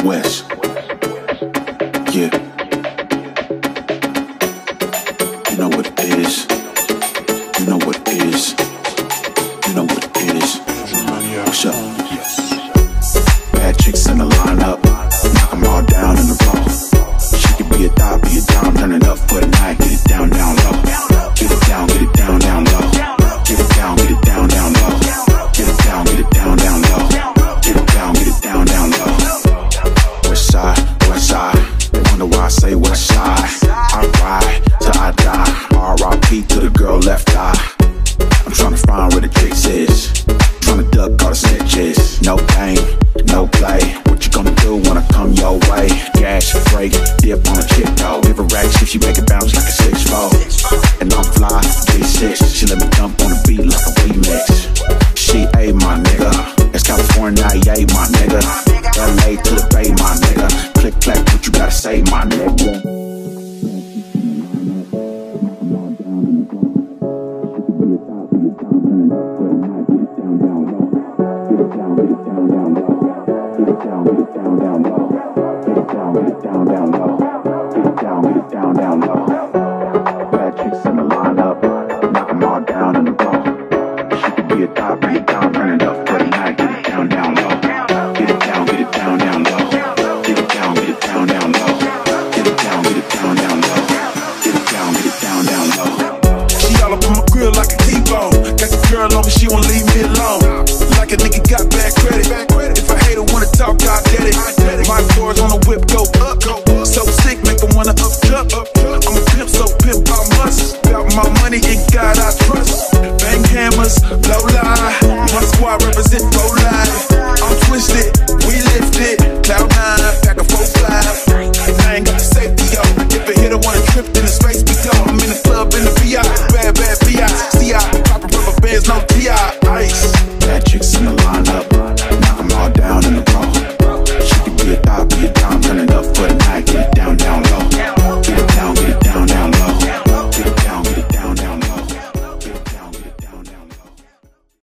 West. Yeah. You know what it is. You know what it is. You know what it is. What's up? Bad chicks in the lineup. Knock them all down in the row. She could be a thot, be a dime. Turn it up for the night. Get it down, down low. Get it down, down low. Get it down, down low. Get it down, down low. Get it down, down low. West side, they wonder why I say west side. I ride till I die. R.I.P. to the girl left eye. I'm tryna find where the chicks is. Tryna duck all the snitches. No pain, no play. What you gonna do when I come your way? Gas, freight, dip on a chick though. Give her racks if she make it bounce like a 6'4". And I'm fly, G6. She let me dump on the beat like a remix. She A my nigga. It's California, yay my nigga. LA to the Bay my nigga. Click clack, what you gotta say my nigga? Blow lie, my squad represent